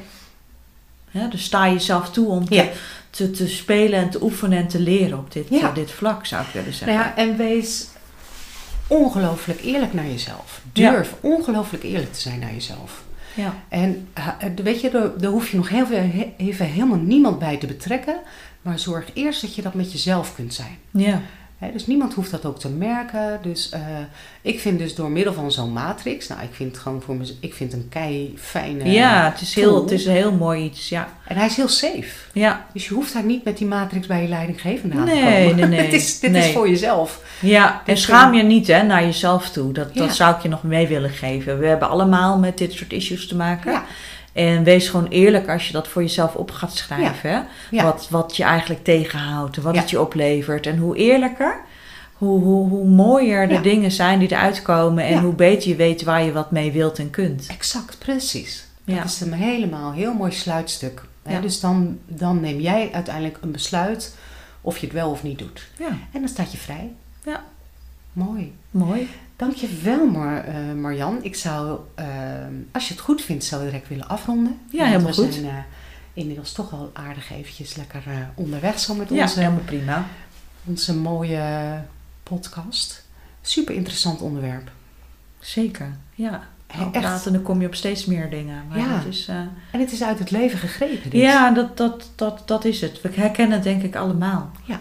Ja, dus sta jezelf toe om te, Ja. te, te spelen en te oefenen en te leren op dit, Ja. op dit vlak, zou ik willen zeggen. Nou ja, en wees ongelooflijk eerlijk naar jezelf. Durf ongelooflijk eerlijk te zijn naar jezelf. Ja. En uh, weet je, daar, daar hoef je nog heel veel, he- even helemaal niemand bij te betrekken. Maar zorg eerst dat je dat met jezelf kunt zijn. Ja. Hè, dus niemand hoeft dat ook te merken. Dus uh, ik vind dus door middel van zo'n matrix, nou ik vind het gewoon voor me, ik vind een kei fijne ja, het is, heel, tool. het is een heel mooi iets, ja. En hij is heel safe. Ja, Dus je hoeft daar niet met die matrix bij je leidinggevende aan Nee, te komen. nee, nee. Het is, dit Nee. is voor jezelf. ja. en Dus, schaam je niet hè, naar jezelf toe. Dat, Ja. dat zou ik je nog mee willen geven. We hebben allemaal met dit soort issues te maken. Ja. En wees gewoon eerlijk als je dat voor jezelf op gaat schrijven. Hè? Ja. Wat, wat je eigenlijk tegenhoudt, wat Ja. het je oplevert. En hoe eerlijker, hoe, hoe, hoe mooier de Ja. dingen zijn die eruit komen. En Ja. hoe beter je weet waar je wat mee wilt en kunt. Exact, precies. Ja. Dat is een helemaal heel mooi sluitstuk. Hè? Ja. Dus dan, dan neem jij uiteindelijk een besluit of je het wel of niet doet. Ja, En dan staat je vrij. Ja. Mooi. mooi. Dankjewel Mar, uh, Marjan. Ik zou, uh, als je het goed vindt, zou ik direct willen afronden. Ja, Want helemaal we goed. zijn uh, inmiddels toch al aardig eventjes lekker uh, onderweg zo met Ja, onze, helemaal prima. onze mooie podcast. Super interessant onderwerp. Zeker, ja. Al Echt. praten, dan kom je op steeds meer dingen. Maar Ja. dat is, uh, En het is uit het leven gegrepen. Dit. ja, dat, dat, dat, dat is het. We herkennen het denk ik allemaal. Ja.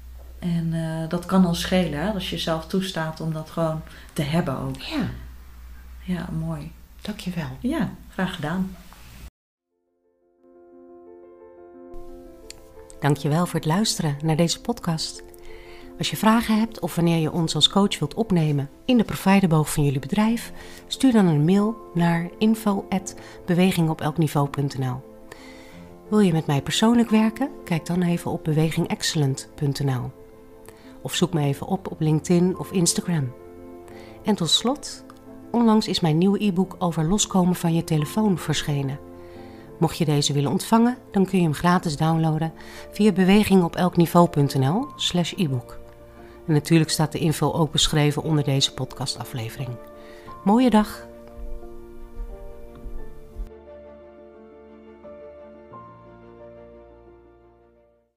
En uh, dat kan ons schelen, hè? Als je jezelf toestaat om dat gewoon te hebben ook. Ja, Ja, mooi. dankjewel. Ja, graag gedaan. Dankjewel voor het luisteren naar deze podcast. Als je vragen hebt of wanneer je ons als coach wilt opnemen in de providerboog van jullie bedrijf, stuur dan een mail naar info at beweging op elk niveau punt n l. Wil je met mij persoonlijk werken? Kijk dan even op beweging excellent punt n l. Of zoek me even op op LinkedIn of Instagram. En tot slot, onlangs is mijn nieuwe e-book over loskomen van je telefoon verschenen. Mocht je deze willen ontvangen, dan kun je hem gratis downloaden via beweging op elk niveau punt n l slash e-book. En natuurlijk staat de info ook beschreven onder deze podcastaflevering. Mooie dag!